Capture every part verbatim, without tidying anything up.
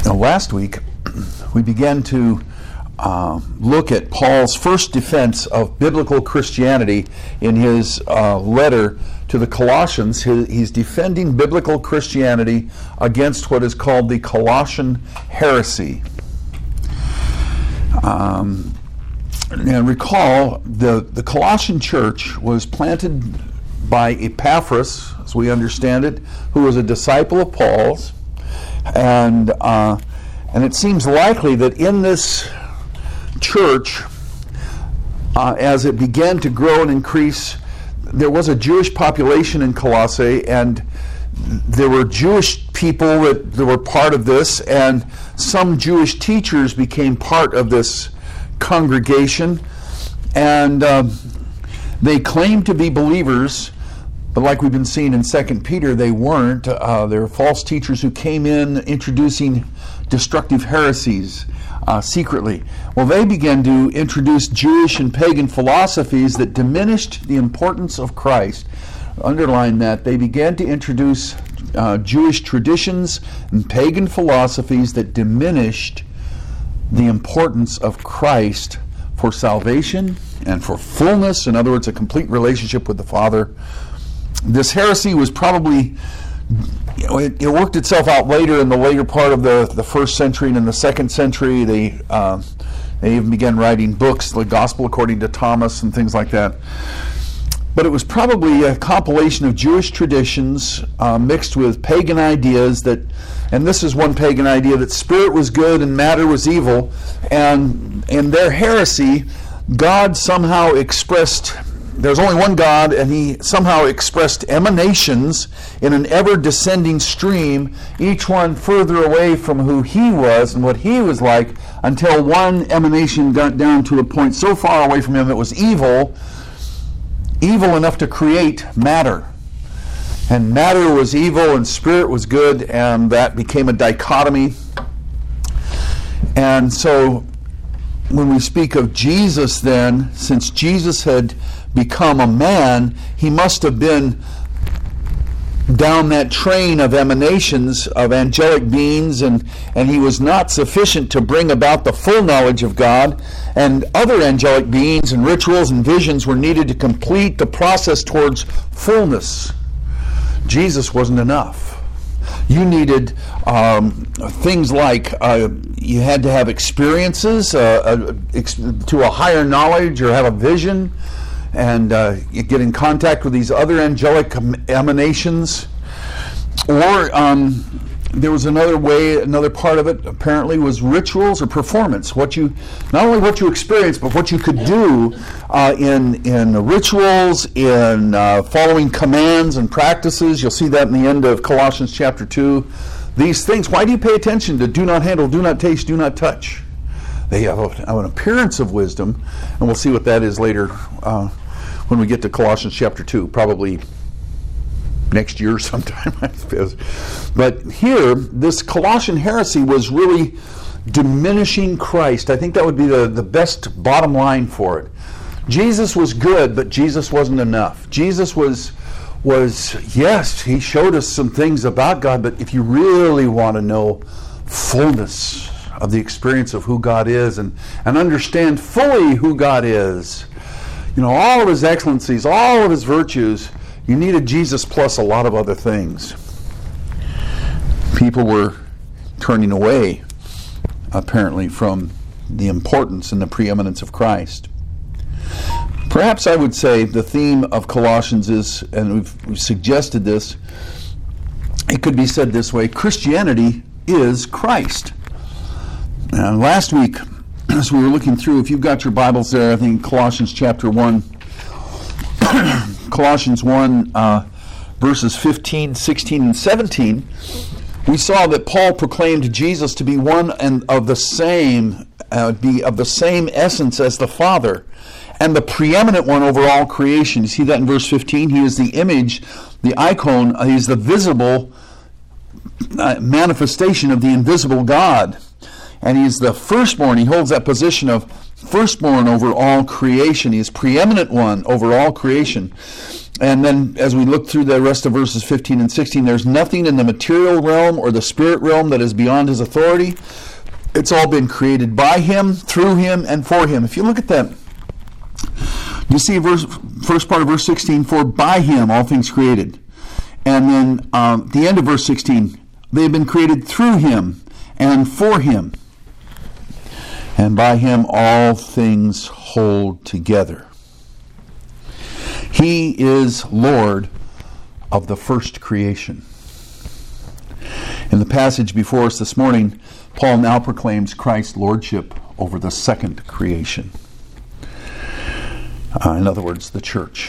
Now, last week, we began to uh, look at Paul's first defense of biblical Christianity in his uh, letter to the Colossians. He, he's defending biblical Christianity against what is called the Colossian heresy. Um, and recall, the, the Colossian church was planted by Epaphras, as we understand it, who was a disciple of Paul's. And uh, and it seems likely that in this church, uh, as it began to grow and increase, there was a Jewish population in Colossae, and there were Jewish people that, that were part of this, and some Jewish teachers became part of this congregation, and uh, they claimed to be believers. But like we've been seeing in Second Peter, they weren't. Uh, there were false teachers who came in introducing destructive heresies uh, secretly. Well, they began to introduce Jewish and pagan philosophies that diminished the importance of Christ. Underline that. They began to introduce uh, Jewish traditions and pagan philosophies that diminished the importance of Christ for salvation and for fullness. In other words, a complete relationship with the Father. This heresy was probably, you know, it, it worked itself out later in the later part of the, the first century and in the second century. They uh, they even began writing books, the Gospel according to Thomas and things like that. But it was probably a compilation of Jewish traditions uh, mixed with pagan ideas that, and this is one pagan idea, that spirit was good and matter was evil. And in their heresy, God somehow expressed, there's only one God, and he somehow expressed emanations in an ever-descending stream, each one further away from who he was and what he was like, until one emanation got down to a point so far away from him that was evil, evil enough to create matter. And matter was evil and spirit was good, and that became a dichotomy. And so when we speak of Jesus then, since Jesus had become a man, he must have been down that train of emanations of angelic beings, and, and he was not sufficient to bring about the full knowledge of God, and other angelic beings and rituals and visions were needed to complete the process towards fullness. Jesus wasn't enough. You needed um, things like uh, you had to have experiences uh, uh, ex- to a higher knowledge, or have a vision, and uh, you get in contact with these other angelic emanations. Or um, there was another way, another part of it apparently was rituals or performance. What you, not only what you experienced, but what you could do uh, in in rituals, in uh, following commands and practices. You'll see that in the end of Colossians chapter two. These things, why do you pay attention to do not handle, do not taste, do not touch? They have, a, have an appearance of wisdom, and we'll see what that is later uh, when we get to Colossians chapter two, probably next year sometime, I suppose. But here, this Colossian heresy was really diminishing Christ. I think that would be the, the best bottom line for it. Jesus was good, but Jesus wasn't enough. Jesus was, was yes, he showed us some things about God, but if you really want to know fullness of the experience of who God is, and, and understand fully who God is, you know, all of his excellencies, all of his virtues, you needed Jesus plus a lot of other things. People were turning away, apparently, from the importance and the preeminence of Christ. Perhaps I would say the theme of Colossians is, and we've, we've suggested this, it could be said this way: Christianity is Christ. Now, last week, as we were looking through, if you've got your Bibles there, I think Colossians chapter one, Colossians one, uh, verses fifteen, sixteen, and seventeen, we saw that Paul proclaimed Jesus to be one and of the same, uh, be of the same essence as the Father, and the preeminent one over all creation. You see that in verse fifteen? He is the image, the icon, uh, he's the visible uh, manifestation of the invisible God. And he's the firstborn. He holds that position of firstborn over all creation. He is preeminent one over all creation. And then as we look through the rest of verses fifteen and sixteen, there's nothing in the material realm or the spirit realm that is beyond his authority. It's all been created by him, through him, and for him. If you look at that, you see verse, first part of verse sixteen, for by him all things created. And then um, the end of verse sixteen, they have been created through him and for him. And by him all things hold together. He is Lord of the first creation. In the passage before us this morning, Paul now proclaims Christ's lordship over the second creation. Uh, in other words, the church.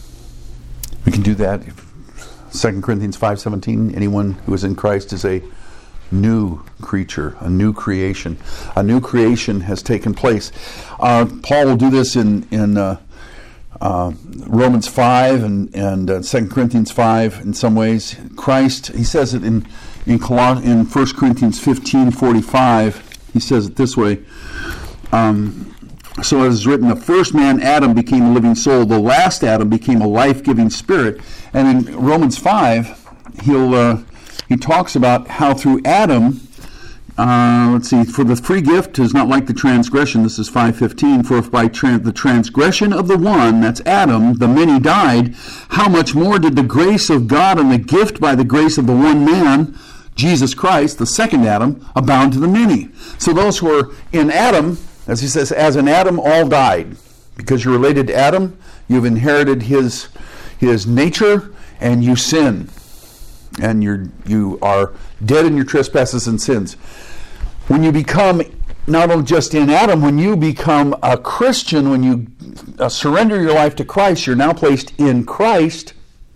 We can do that. Second Corinthians five seventeen, anyone who is in Christ is a new creature, a new creation. A new creation has taken place. Uh, Paul will do this in, in uh, uh, Romans five and, and uh, Second Corinthians five in some ways. Christ, he says it in in, Coloss- in First Corinthians fifteen forty-five, he says it this way. Um, so as is written, the first man, Adam, became a living soul. The last Adam became a life-giving spirit. And in Romans five, he'll uh, he talks about how through Adam, uh, let's see, for the free gift is not like the transgression. This is five fifteen. For if by tran- the transgression of the one, that's Adam, the many died, how much more did the grace of God and the gift by the grace of the one man, Jesus Christ, the second Adam, abound to the many? So those who are in Adam, as he says, as in Adam all died. Because you're related to Adam, you've inherited his his nature, and you sin. And you're you are dead in your trespasses and sins. When you become not only just in Adam, when you become a Christian, when you uh, surrender your life to Christ, you're now placed in Christ,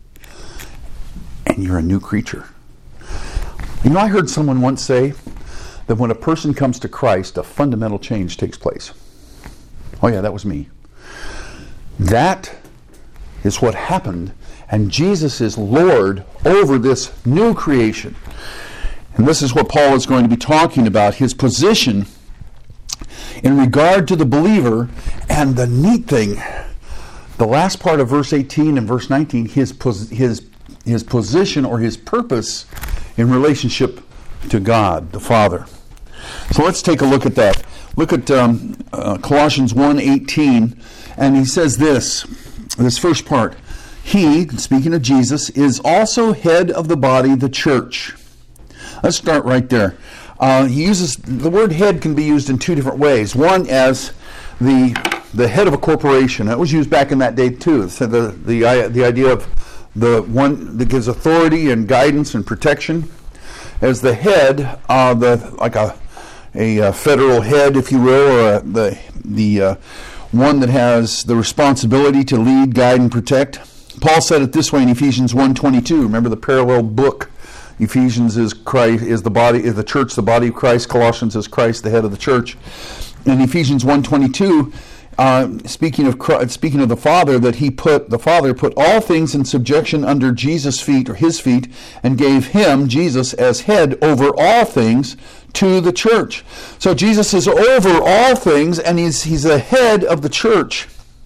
and you're a new creature. You know, I heard someone once say that when a person comes to Christ, a fundamental change takes place. Oh yeah, that was me. That is what happened, and Jesus is Lord over this new creation. And this is what Paul is going to be talking about, his position in regard to the believer. And the neat thing, the last part of verse eighteen and verse nineteen, his pos- his his position or his purpose in relationship to God, the Father. So let's take a look at that. Look at um, uh, Colossians one eighteen, and he says this, this first part. He, speaking of Jesus, is also head of the body, the church. Let's start right there. Uh, he uses the word head can be used in two different ways. One as the the head of a corporation. That was used back in that day too. So the the the idea of the one that gives authority and guidance and protection. As the head, uh, the like a a federal head, if you will, or a, the the uh, one that has the responsibility to lead, guide, and protect. Paul said it this way in Ephesians one twenty-two. Remember the parallel book. Ephesians is Christ, is the body, is the church, the body of Christ. Colossians is Christ, the head of the church. In Ephesians one twenty-two, uh, speaking of Christ, speaking of the Father, that he put the Father put all things in subjection under Jesus' feet or his feet, and gave him, Jesus, as head over all things to the church. So Jesus is over all things, and he's he's the head of the church.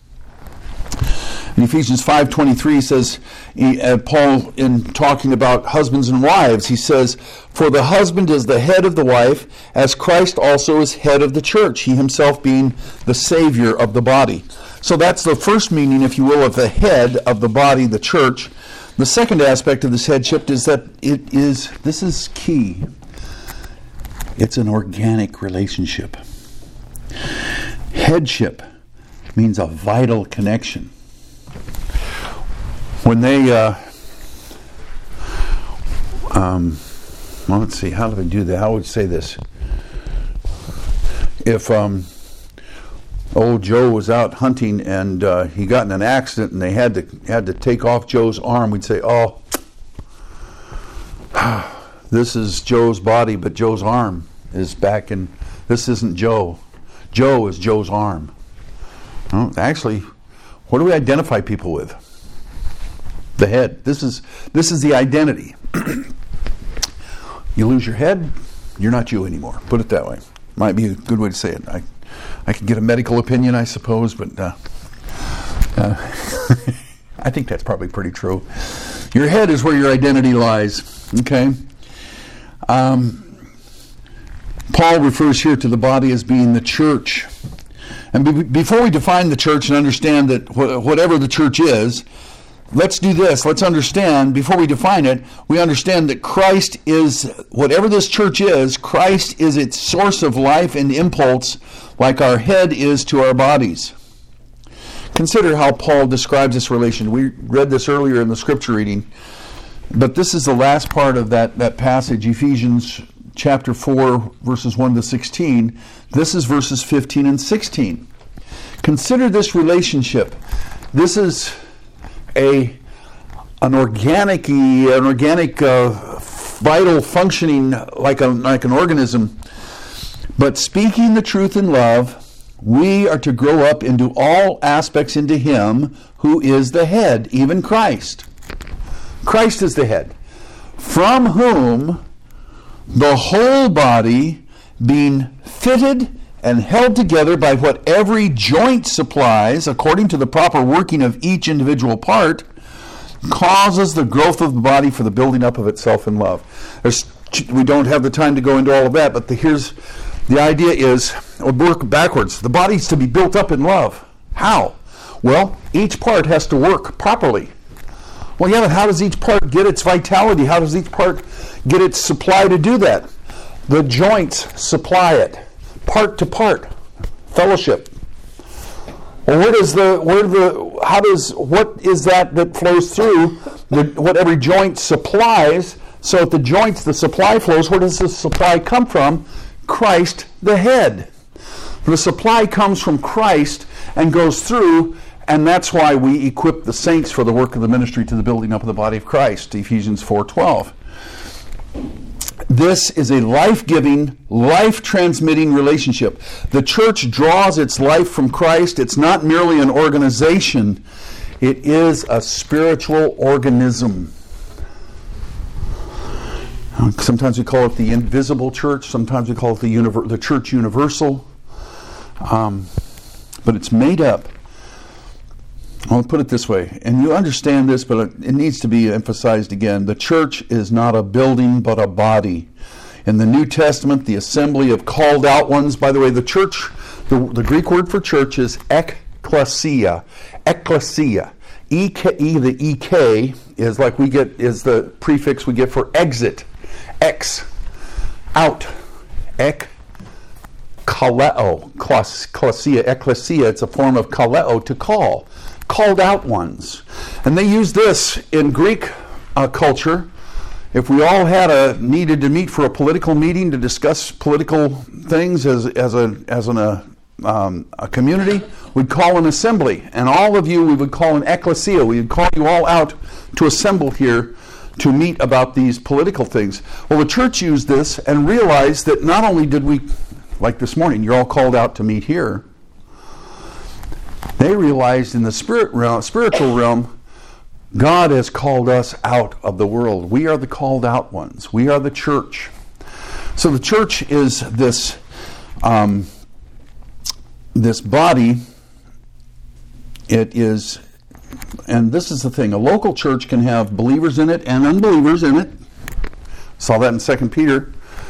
In Ephesians five twenty-three says, he, uh, Paul, in talking about husbands and wives, he says, "For the husband is the head of the wife, as Christ also is head of the church, he himself being the Savior of the body." So that's the first meaning, if you will, of the head of the body, the church. The second aspect of this headship is that it is, this is key, it's an organic relationship. Headship means a vital connection. When they, uh, um, well, let's see, how do I do that? How would I say this? If um, old Joe was out hunting and uh, he got in an accident and they had to had to take off Joe's arm, we'd say, "Oh, this is Joe's body, but Joe's arm is back in. This isn't Joe. Joe is Joe's arm." Well, actually, what do we identify people with? The head. This is this is the identity. You lose your head, you're not you anymore. Put it that way. Might be a good way to say it. I, I could get a medical opinion, I suppose, but uh, uh, I think that's probably pretty true. Your head is where your identity lies. Okay. Um, Paul refers here to the body as being the church. And be- before we define the church and understand that wh- whatever the church is, let's do this. Let's understand, before we define it, we understand that Christ is, whatever this church is, Christ is its source of life and impulse, like our head is to our bodies. Consider how Paul describes this relation. We read this earlier in the scripture reading, but this is the last part of that, that passage, Ephesians chapter four, verses one to sixteen. This is verses fifteen and sixteen. Consider this relationship. This is a an organic, an organic, uh, vital functioning like a like an organism. But speaking the truth in love, we are to grow up into all aspects into Him who is the head, even Christ. Christ is the head, from whom the whole body, being fitted and held together by what every joint supplies, according to the proper working of each individual part, causes the growth of the body for the building up of itself in love. There's, we don't have the time to go into all of that, but the, here's the idea is, we'll work backwards. The body's to be built up in love. How? Well, each part has to work properly. Well, yeah, but how does each part get its vitality? How does each part get its supply to do that? The joints supply it, part to part, fellowship. Well, where does the where the how does what is that that flows through the, what every joint supplies? So at the joints, the supply flows. Where does the supply come from? Christ, the head. The supply comes from Christ and goes through. And that's why we equip the saints for the work of the ministry to the building up of the body of Christ, Ephesians four twelve. This is a life-giving, life-transmitting relationship. The church draws its life from Christ. It's not merely an organization. It is a spiritual organism. Sometimes we call it the invisible church. Sometimes we call it the, univer- the church universal. Um, but it's made up. I'll put it this way, and you understand this, but it needs to be emphasized again. The church is not a building, but a body. In the New Testament, the assembly of called out ones, by the way, the church, the, the Greek word for church is ekklesia. Ekklesia. E K, E, the E K is like we get, is the prefix we get for exit. Ex, out. Ek, kaleo. Klesia, ekklesia, it's a form of kaleo, to call. Called out ones. And they use this in Greek uh, culture. If we all had a needed to meet for a political meeting to discuss political things as as a as an, a, um, a community, we'd call an assembly. And all of you we would call an ecclesia. We would call you all out to assemble here to meet about these political things. Well, the church used this and realized that not only did we, like this morning, you're all called out to meet here, they realized in the spirit realm, spiritual realm, God has called us out of the world. We are the called out ones. We are the church. So the church is this um, this body. It is, and this is the thing, a local church can have believers in it and unbelievers in it. Saw that in Second Peter.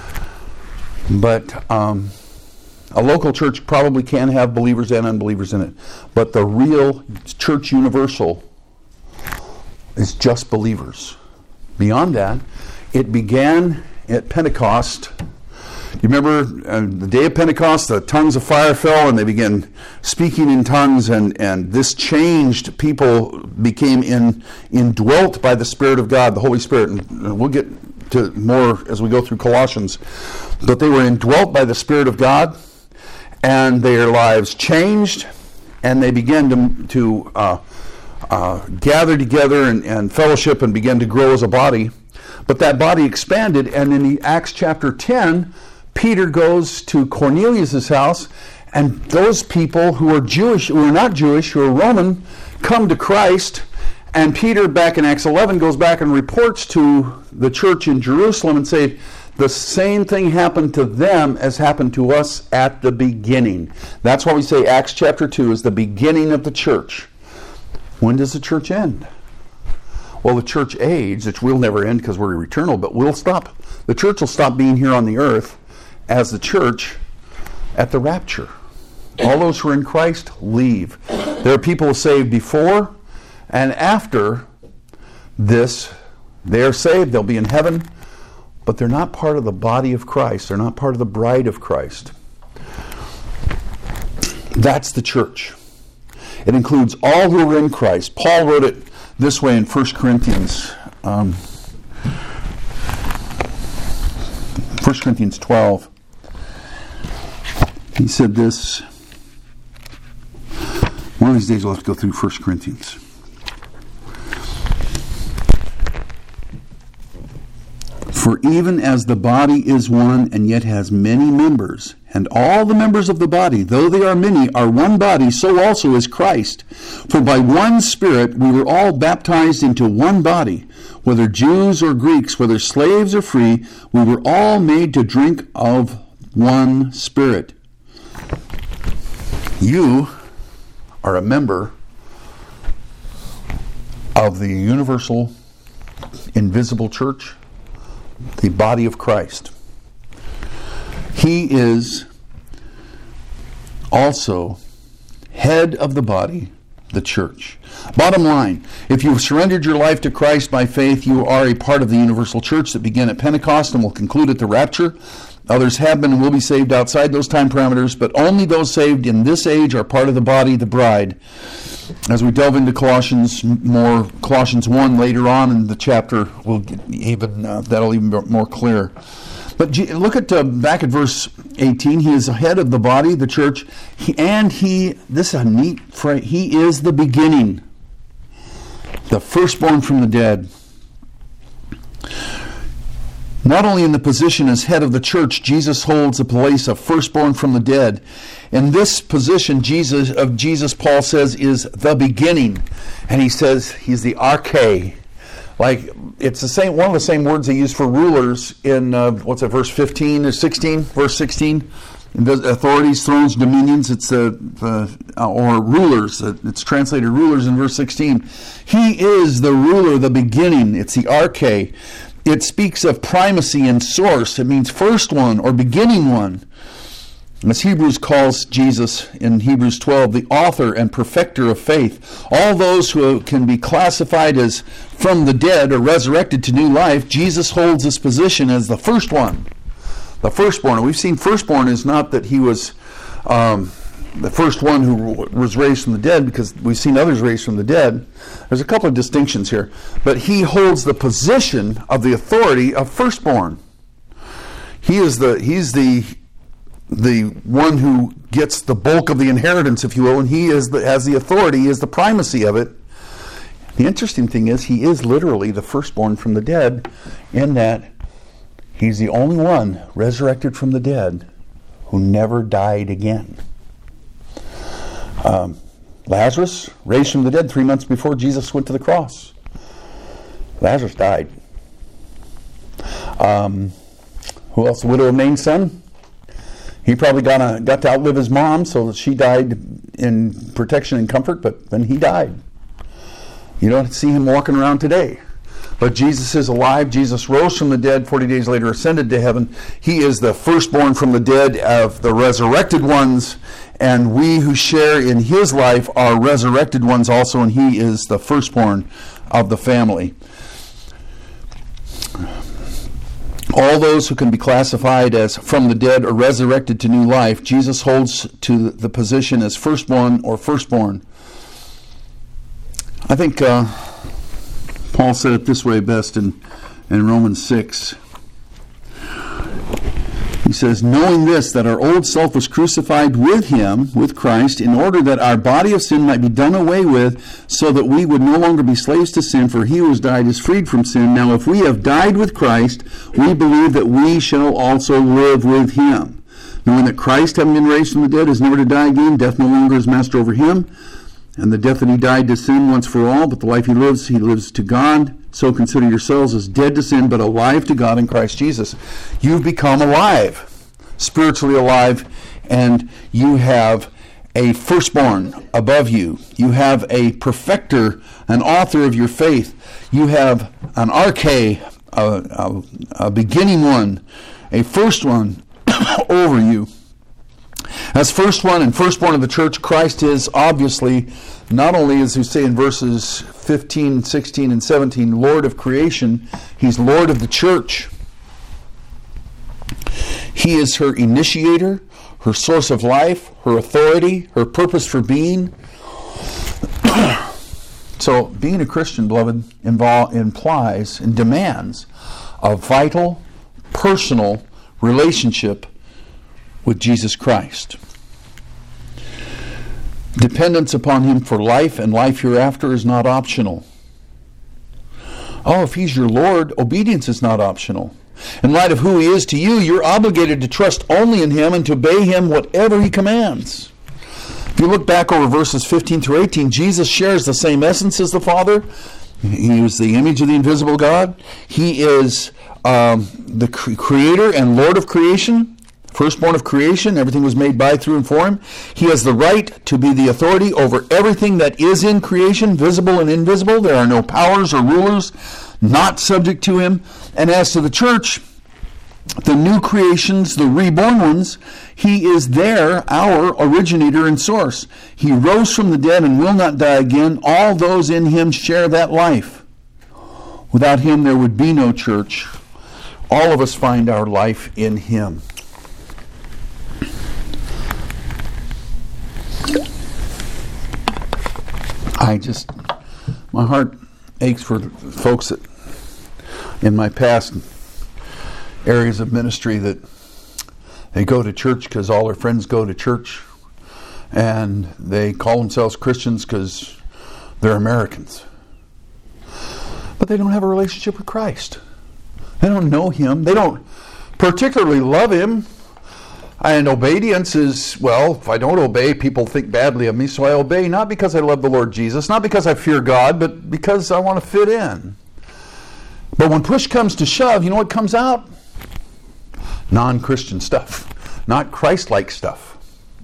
But um, a local church probably can have believers and unbelievers in it. But the real church universal is just believers. Beyond that, it began at Pentecost. You remember uh, the day of Pentecost, the tongues of fire fell and they began speaking in tongues, and, and this changed. People became in, indwelt by the Spirit of God, the Holy Spirit. And we'll get to more as we go through Colossians. But they were indwelt by the Spirit of God, and their lives changed, and they began to, to uh, uh, gather together and, and fellowship and began to grow as a body. But that body expanded, and in the Acts chapter ten, Peter goes to Cornelius' house, and those people who are Jewish, who are not Jewish, who are Roman, come to Christ. And Peter, back in Acts eleven, goes back and reports to the church in Jerusalem and say, the same thing happened to them as happened to us at the beginning. That's why we say Acts chapter two is the beginning of the church. When does the church end? Well, the church age, which will never end because we're eternal, but we'll stop. The church will stop being here on the earth as the church at the rapture. All those who are in Christ leave. There are people saved before and after this. They are saved. They'll be in heaven. But they're not part of the body of Christ. They're not part of the bride of Christ. That's the church. It includes all who are in Christ. Paul wrote it this way in First Corinthians. Um, First Corinthians twelve. He said this. One of these days we'll have to go through First Corinthians. For even as the body is one and yet has many members, and all the members of the body, though they are many, are one body, so also is Christ. For by one Spirit we were all baptized into one body, whether Jews or Greeks, whether slaves or free, we were all made to drink of one Spirit. You are a member of the universal, invisible church, the body of Christ. He is also head of the body, the church. Bottom line, if you've surrendered your life to Christ by faith, you are a part of the universal church that began at Pentecost and will conclude at the rapture. Others have been and will be saved outside those time parameters, but only those saved in this age are part of the body, the bride. As we delve into Colossians more, Colossians one later on in the chapter, we'll get even uh, that'll even be more clear. But G- look at uh, back at verse eighteen. He is the head of the body, the church, he, and he. This is a neat phrase. He is the beginning, the firstborn from the dead. Not only in the position as head of the church, Jesus holds the place of firstborn from the dead. In this position, Jesus of Jesus, Paul says, is the beginning, and he says he's the arche. Like it's the same one of the same words they use for rulers in uh, what's that, verse fifteen or sixteen, verse sixteen. Authorities, thrones, dominions. It's the uh, uh, or rulers. It's translated rulers in verse sixteen. He is the ruler, the beginning. It's the arche. It speaks of primacy and source. It means first one or beginning one. As Hebrews calls Jesus in Hebrews twelve, the author and perfecter of faith. All those who can be classified as from the dead or resurrected to new life, Jesus holds this position as the first one, the firstborn. And we've seen firstborn is not that he was um, the first one who was raised from the dead, because we've seen others raised from the dead. There's a couple of distinctions here. But he holds the position of the authority of firstborn. He is the he's the the one who gets the bulk of the inheritance, if you will, and he is the, has the authority, he has the primacy of it. The interesting thing is he is literally the firstborn from the dead, in that he's the only one resurrected from the dead who never died again. Um, Lazarus, raised from the dead three months before Jesus went to the cross. Lazarus died. Um, who else? The widow of Nain's son. He probably got, a, got to outlive his mom, so that she died in protection and comfort, but then he died. You don't see him walking around today. But Jesus is alive. Jesus rose from the dead, forty days later ascended to heaven. He is the firstborn from the dead of the resurrected ones, and we who share in his life are resurrected ones also, and he is the firstborn of the family. All those who can be classified as from the dead or resurrected to new life, Jesus holds to the position as firstborn or firstborn. I think uh, Paul said it this way best in, in Romans six. He says, knowing this, that our old self was crucified with him, with Christ, in order that our body of sin might be done away with, so that we would no longer be slaves to sin, for he who has died is freed from sin. Now if we have died with Christ, we believe that we shall also live with him. Knowing that Christ, having been raised from the dead, is never to die again, death no longer is master over him. And the death that he died to sin once for all, but the life he lives, he lives to God. so consider yourselves as dead to sin, but alive to God in Christ Jesus. You've become alive, spiritually alive, and you have a firstborn above you. You have a perfecter, an author of your faith. You have an arche, a, a, a beginning one, a first one over you. As first one and firstborn of the church, Christ is obviously, not only as we say in verses fifteen, sixteen, and seventeen, Lord of creation, he's Lord of the church. He is her initiator, her source of life, her authority, her purpose for being. So being a Christian, beloved, involve, implies and demands a vital, personal relationship with Jesus Christ. Dependence upon him for life and life hereafter is not optional. Oh, if he's your Lord, obedience is not optional. In light of who he is to you, you're obligated to trust only in him and to obey him whatever he commands. If you look back over verses fifteen through eighteen, Jesus shares the same essence as the Father. He is the image of the invisible God. He is um, the cre- creator and Lord of creation, firstborn of creation. Everything was made by, through, and for him. He has the right to be the authority over everything that is in creation, visible and invisible. There are no powers or rulers not subject to him. And as to the church, the new creations, the reborn ones, he is there, our originator and source. He rose from the dead and will not die again. All those in him share that life. Without him, there would be no church. All of us find our life in him. I just, my heart aches for folks that in my past areas of ministry that they go to church because all their friends go to church, and they call themselves Christians because they're Americans. But they don't have a relationship with Christ. They don't know him. They don't particularly love him. And obedience is, well, if I don't obey, people think badly of me, so I obey not because I love the Lord Jesus, not because I fear God, but because I want to fit in. But when push comes to shove, you know what comes out? Non-Christian stuff, not Christ-like stuff.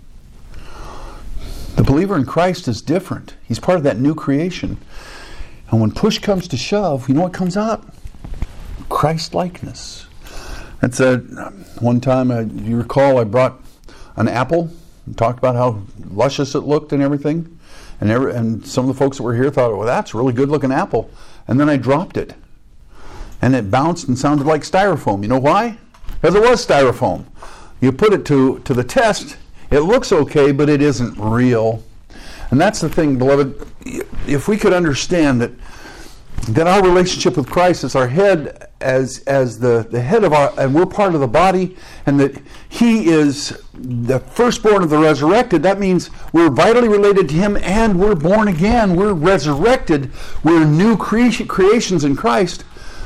The believer in Christ is different. He's part of that new creation. And when push comes to shove, you know what comes out? Christ-likeness. That's a, one time, uh, you recall, I brought an apple and talked about how luscious it looked and everything. And, every, and some of the folks that were here thought, well, that's a really good-looking apple. And then I dropped it. And it bounced and sounded like styrofoam. You know why? Because it was styrofoam. You put it to, to the test, it looks okay, but it isn't real. And that's the thing, beloved. If we could understand that that our relationship with Christ is our head as as the, the head of our, and we're part of the body, and that he is the firstborn of the resurrected, that means we're vitally related to him and we're born again. We're resurrected. We're new cre- creations in Christ.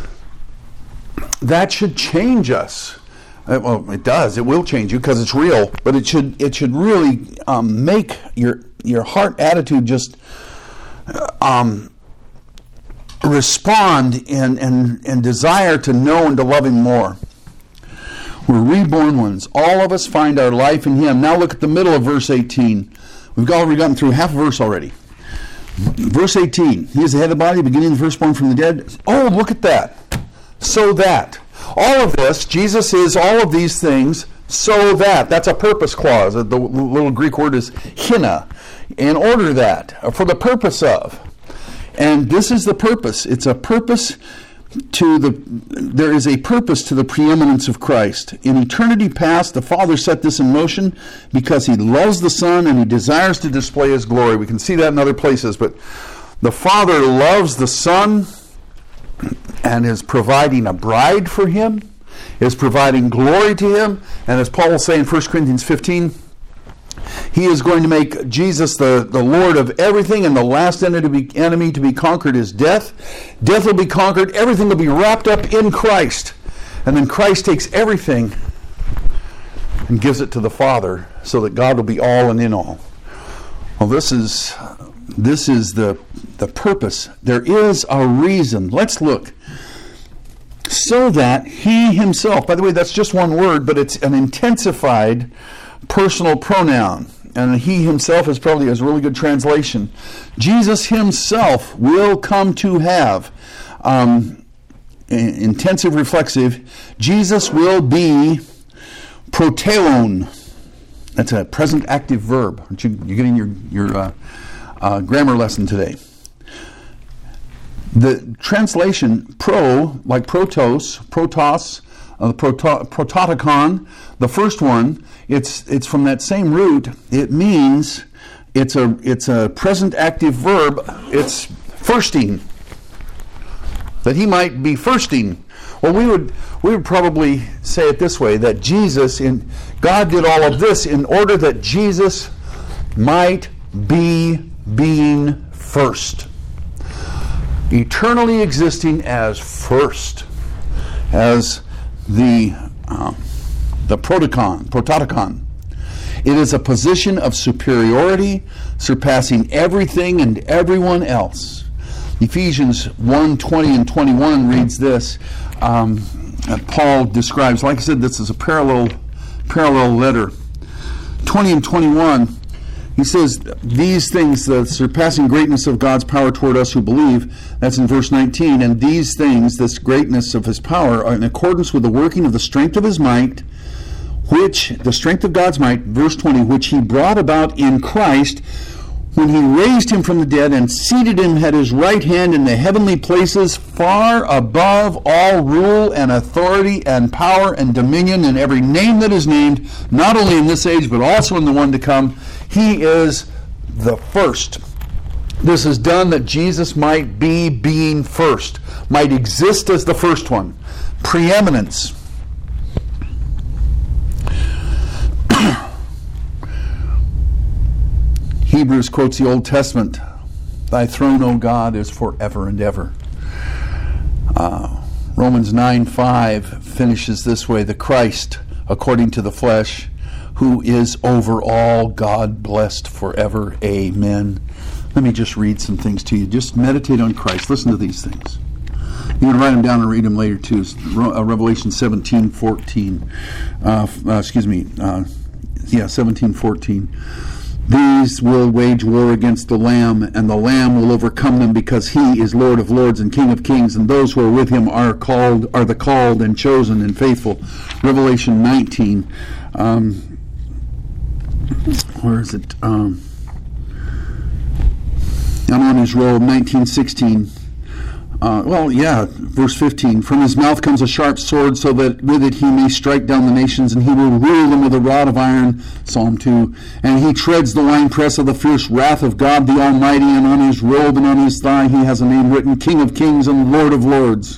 That should change us. Uh, well, it does. It will change you because it's real. But it should it should really um, make your your heart attitude just um, respond and, and, and desire to know and to love him more. We're reborn ones. All of us find our life in him. Now look at the middle of verse eighteen. We've already gotten through half a verse already. Verse eighteen. He is the head of the body, beginning the firstborn from the dead. Oh, look at that. So that. All of this, Jesus is all of these things, so that. That's a purpose clause. The little Greek word is hina. In order that, for the purpose of. And this is the purpose. It's a purpose to the, there is a purpose to the preeminence of Christ. In eternity past, the Father set this in motion because he loves the Son and he desires to display his glory. We can see that in other places, but the Father loves the Son and is providing a bride for him, is providing glory to him, and as Paul will say in First Corinthians fifteen, he is going to make Jesus the, the Lord of everything, and the last enemy to, be, enemy to be conquered is death. Death will be conquered, everything will be wrapped up in Christ, and then Christ takes everything and gives it to the Father so that God will be all and in all. Well, this is this is the the purpose. There is a reason. Let's look. So that he himself, by the way, that's just one word, but it's an intensified personal pronoun. And he himself is probably a really good translation. Jesus himself will come to have, um, intensive reflexive, Jesus will be protelon. That's a present active verb. You're getting your, your uh, uh, grammar lesson today. The translation pro, like protos, protos, uh, proto, prototokon, the first one, it's it's from that same root. It means it's a it's a present active verb. It's firsting. That he might be firsting. Well, we would we would probably say it this way: that Jesus, in God did all of this in order that Jesus might be being first. Eternally existing as first, as the um, the protokon, prototokon. It is a position of superiority, surpassing everything and everyone else. Ephesians one twenty and twenty-one reads this. Um, Paul describes, like I said, this is a parallel parallel letter. twenty and twenty-one. He says, these things, the surpassing greatness of God's power toward us who believe, that's in verse nineteen, and these things, this greatness of his power, are in accordance with the working of the strength of his might, which, the strength of God's might, verse twenty, which he brought about in Christ, when he raised him from the dead and seated him at his right hand in the heavenly places, far above all rule and authority and power and dominion and every name that is named, not only in this age but also in the one to come. He is the first. This is done that Jesus might be being first, might exist as the first one. Preeminence. Hebrews quotes the Old Testament, thy throne, O God, is forever and ever. Uh, Romans nine five finishes this way, the Christ, according to the flesh, who is over all, God blessed forever. Amen. Let me just read some things to you. Just meditate on Christ. Listen to these things. You can write them down and read them later too. Revelation seventeen fourteen. Uh, uh, excuse me. Uh, yeah, seventeen fourteen. These will wage war against the Lamb, and the Lamb will overcome them, because he is Lord of lords and King of kings, and those who are with him are called, are the called and chosen and faithful. Revelation nineteen. Um, where is it? Um, I'm on his roll. nineteen sixteen. Uh, well, yeah, verse fifteen. From his mouth comes a sharp sword, so that with it he may strike down the nations, and he will rule them with a rod of iron. Psalm two. And he treads the winepress of the fierce wrath of God the Almighty, and on his robe and on his thigh he has a name written, King of Kings and Lord of Lords.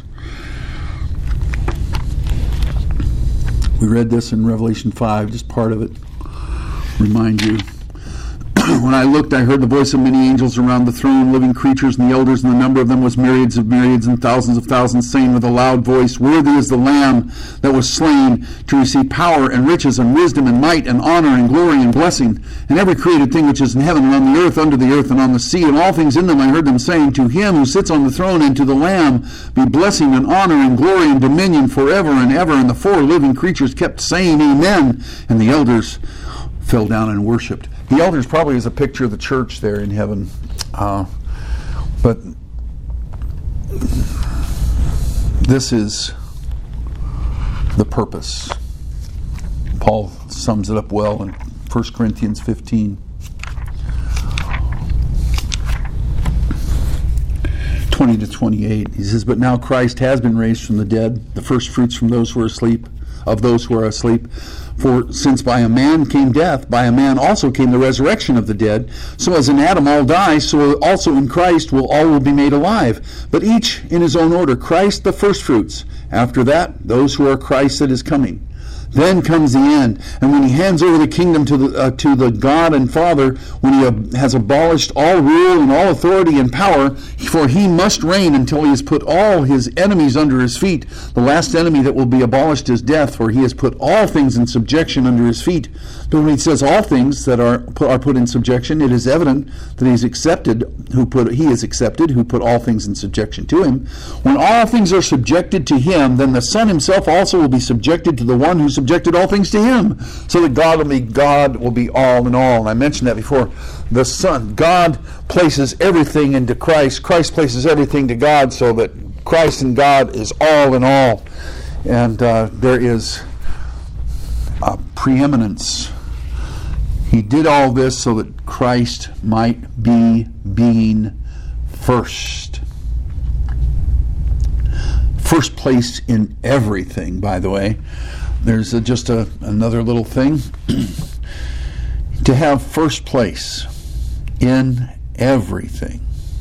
We read this in Revelation five, just part of it. Remind you. When I looked, I heard the voice of many angels around the throne, living creatures and the elders, and the number of them was myriads of myriads and thousands of thousands, saying with a loud voice, worthy is the Lamb that was slain to receive power and riches and wisdom and might and honor and glory and blessing. And every created thing which is in heaven and on the earth, under the earth and on the sea, and all things in them, I heard them saying, to him who sits on the throne and to the Lamb be blessing and honor and glory and dominion forever and ever. And the four living creatures kept saying, Amen. And the elders fell down and worshipped. The elders probably is a picture of the church there in heaven. Uh, but this is the purpose. Paul sums it up well in First Corinthians fifteen. twenty to twenty-eight. He says, but now Christ has been raised from the dead, the first fruits from those who are asleep, of those who are asleep. For since by a man came death, by a man also came the resurrection of the dead. So as in Adam all die, so also in Christ will all will be made alive. But each in his own order. Christ the firstfruits. After that, those who are Christ that is coming. Then comes the end. And when he hands over the kingdom to the uh, to the God and Father, when he ab- has abolished all rule and all authority and power, for he must reign until he has put all his enemies under his feet. The last enemy that will be abolished is death, for he has put all things in subjection under his feet. But when he says all things that are put, are put in subjection, it is evident that he is accepted who put he is accepted who put all things in subjection to him. When all things are subjected to him, then the Son himself also will be subjected to the one who subjected all things to him, so that God will be God will be all in all. And I mentioned that before. The Son, God places everything into Christ. Christ places everything to God, so that Christ and God is all in all. And uh, there is a preeminence. He did all this so that Christ might be being first. First place in everything, by the way. There's a, just a, another little thing. To have first place in everything.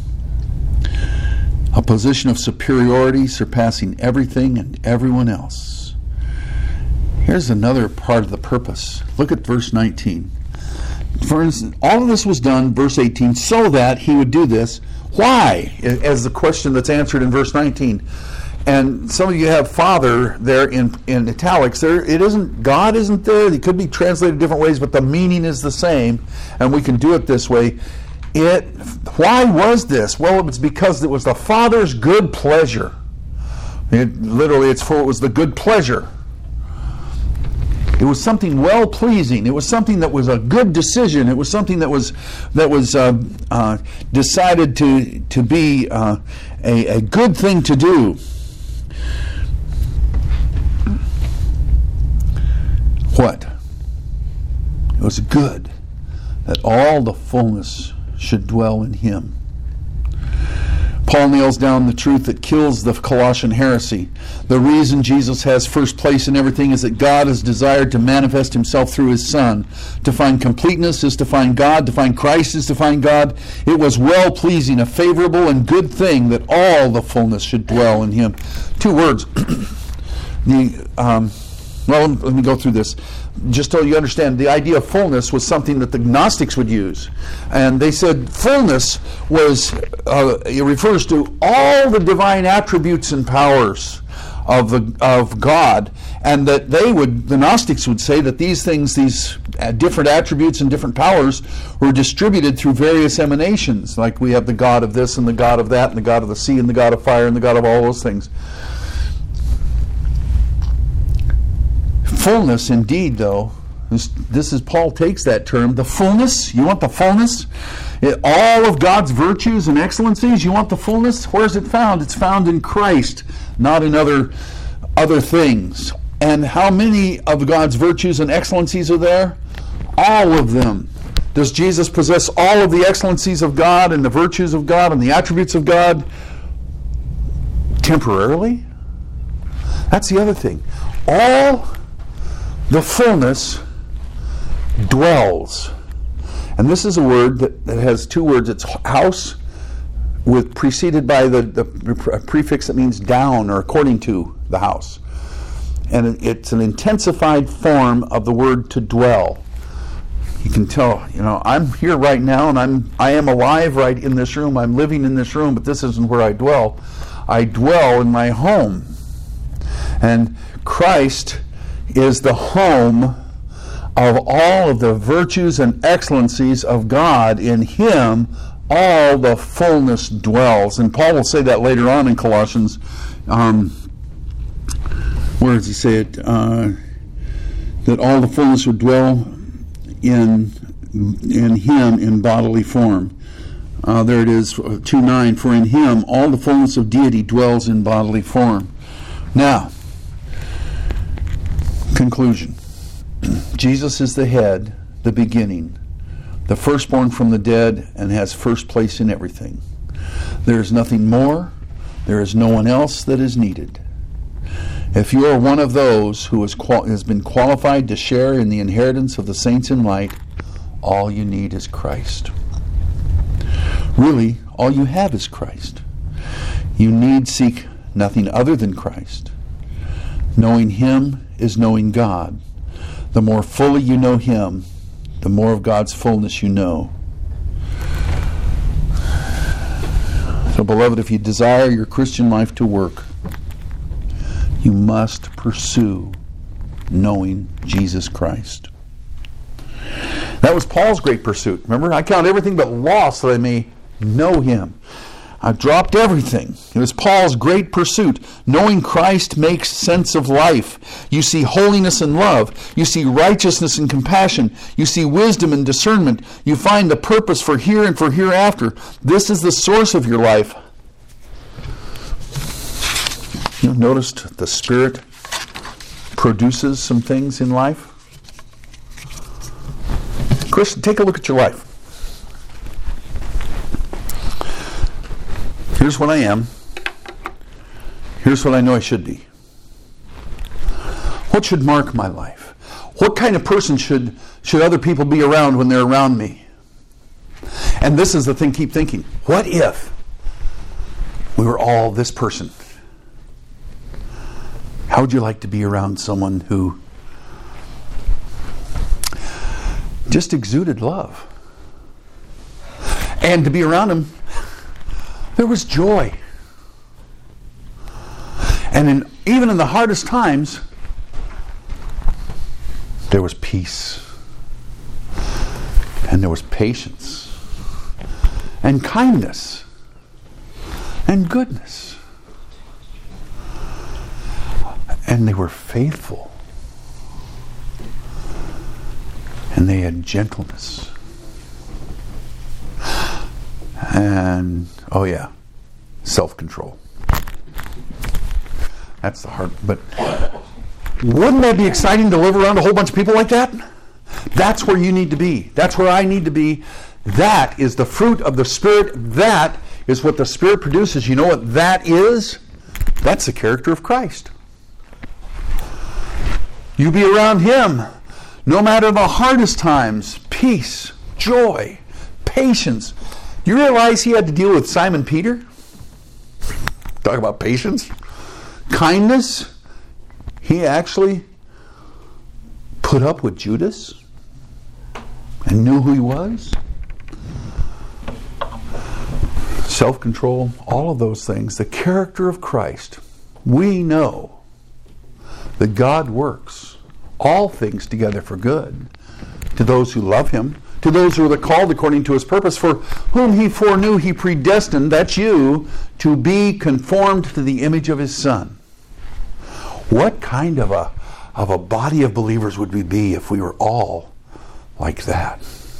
A position of superiority, surpassing everything and everyone else. Here's another part of the purpose. Look at verse nineteen. For instance, all of this was done, verse eighteen, so that he would do this. Why? As the question that's answered in verse nineteen. And some of you have Father there in, in italics. There, it isn't, God isn't there. It could be translated different ways, but the meaning is the same, and we can do it this way. It. Why was this? Well, it was because it was the Father's good pleasure. It, literally, it's for it was the good pleasure. It was something well-pleasing. It was something that was a good decision. It was something that was that was uh, uh, decided to to be uh, a, a good thing to do. What? It was good that all the fullness should dwell in him. Paul nails down the truth that kills the Colossian heresy. The reason Jesus has first place in everything is that God has desired to manifest himself through his Son. To find completeness is to find God. To find Christ is to find God. It was well-pleasing, a favorable and good thing that all the fullness should dwell in him. Two words. the um, Well, let me go through this. Just so you understand, the idea of fullness was something that the Gnostics would use. And they said fullness was, uh, it refers to all the divine attributes and powers of the of God. And that they would, the Gnostics would say that these things, these different attributes and different powers were distributed through various emanations. Like we have the God of this and the God of that and the God of the sea and the God of fire and the God of all those things. Fullness, indeed, though, this, this is Paul takes that term, the fullness. You want the fullness? It, all of God's virtues and excellencies, you want the fullness? Where is it found? It's found in Christ, not in other, other things. And how many of God's virtues and excellencies are there? All of them. Does Jesus possess all of the excellencies of God and the virtues of God and the attributes of God temporarily? That's the other thing. All the fullness dwells. And this is a word that, that has two words. It's house, with preceded by the, the prefix that means down or according to the house. And it's an intensified form of the word to dwell. You can tell, you know, I'm here right now and I'm I am alive right in this room. I'm living in this room, but this isn't where I dwell. I dwell in my home. And Christ is the home of all of the virtues and excellencies of God. In him all the fullness dwells. And Paul will say that later on in Colossians. Um, where does he say it? Uh, that all the fullness would dwell in in him in bodily form. Uh, there it is, two nine. For in him all the fullness of deity dwells in bodily form. Now, conclusion. Jesus is the head, the beginning, the firstborn from the dead, and has first place in everything. There is nothing more. There is no one else that is needed. If you are one of those who has, qual- has been qualified to share in the inheritance of the saints in light, all you need is Christ. Really, all you have is Christ. You need seek nothing other than Christ. Knowing him is knowing God. the more fully you know Him, the more of God's fullness you know. So, beloved, if you desire your Christian life to work, you must pursue knowing Jesus Christ. That was Paul's great pursuit. Remember, I count everything but loss that I may know Him. I dropped everything. It was Paul's great pursuit. Knowing Christ makes sense of life. You see holiness and love. You see righteousness and compassion. You see wisdom and discernment. You find the purpose for here and for hereafter. This is the source of your life. You noticed the Spirit produces some things in life? Christian, take a look at your life. Here's what I am. Here's what I know I should be. What should mark my life? What kind of person should, should other people be around when they're around me? And this is the thing, keep thinking. What if we were all this person? How would you like to be around someone who just exuded love? And to be around him, there was joy. And in, even in the hardest times, there was peace. And there was patience. And kindness. And goodness. And they were faithful. And they had gentleness. And, oh yeah, self-control. That's the hard, but wouldn't that be exciting to live around a whole bunch of people like that? That's where you need to be. That's where I need to be. That is the fruit of the Spirit. That is what the Spirit produces. You know what that is? That's the character of Christ. You be around Him, no matter the hardest times, peace, joy, patience. You realize He had to deal with Simon Peter? Talk about patience. Kindness. He actually put up with Judas and knew who he was. Self-control, all of those things. The character of Christ. We know that God works all things together for good to those who love Him, to those who are called according to His purpose, for whom He foreknew, He predestined, that's you, to be conformed to the image of His Son. What kind of a of a body of believers would we be if we were all like that?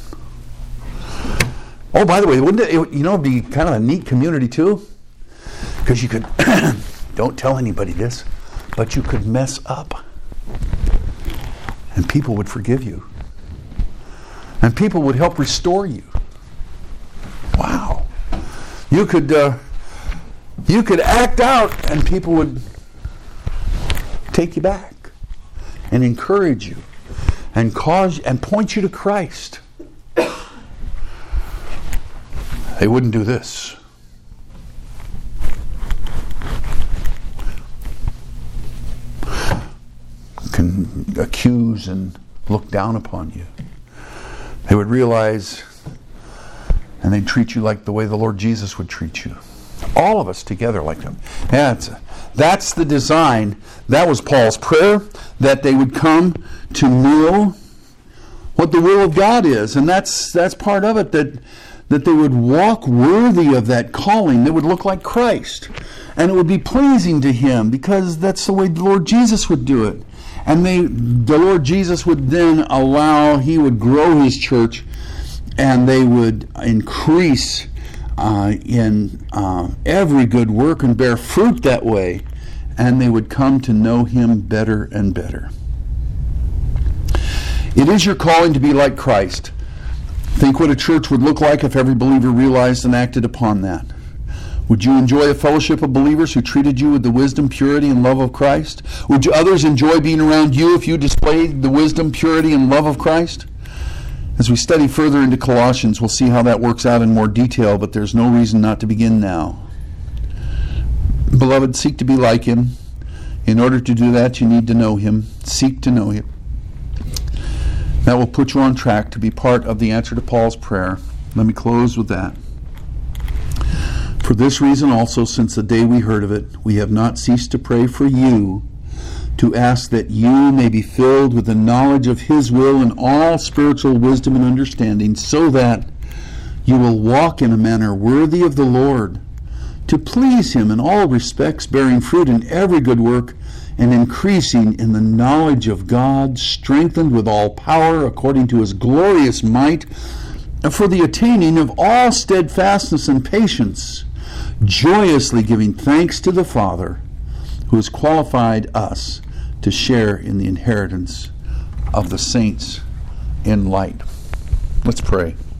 Oh, by the way, wouldn't it, you know, be kind of a neat community too? Because you could, don't tell anybody this, but you could mess up. And people would forgive you. And people would help restore you. Wow. You could, uh, you could act out and people would take you back and encourage you and cause and point you to Christ. They wouldn't do this. Can accuse and look down upon you. They would realize and they'd treat you like the way the Lord Jesus would treat you. All of us together like them. That's, that's the design. That was Paul's prayer, that they would come to know what the will of God is. And that's that's part of it, that, that they would walk worthy of that calling. They would look like Christ. And it would be pleasing to Him, because that's the way the Lord Jesus would do it. And they, the Lord Jesus would then allow, He would grow His church, and they would increase uh, in uh, every good work and bear fruit that way. And they would come to know Him better and better. It is your calling to be like Christ. Think what a church would look like if every believer realized and acted upon that. Would you enjoy a fellowship of believers who treated you with the wisdom, purity, and love of Christ? Would you, others enjoy being around you if you displayed the wisdom, purity, and love of Christ? As we study further into Colossians, we'll see how that works out in more detail, but there's no reason not to begin now. Beloved, seek to be like Him. In order to do that, you need to know Him. Seek to know Him. That will put you on track to be part of the answer to Paul's prayer. Let me close with that. For this reason also, since the day we heard of it, we have not ceased to pray for you, to ask that you may be filled with the knowledge of His will and all spiritual wisdom and understanding, so that you will walk in a manner worthy of the Lord, to please Him in all respects, bearing fruit in every good work, and increasing in the knowledge of God, strengthened with all power according to His glorious might, for the attaining of all steadfastness and patience, joyously giving thanks to the Father, who has qualified us to share in the inheritance of the saints in light. Let's pray.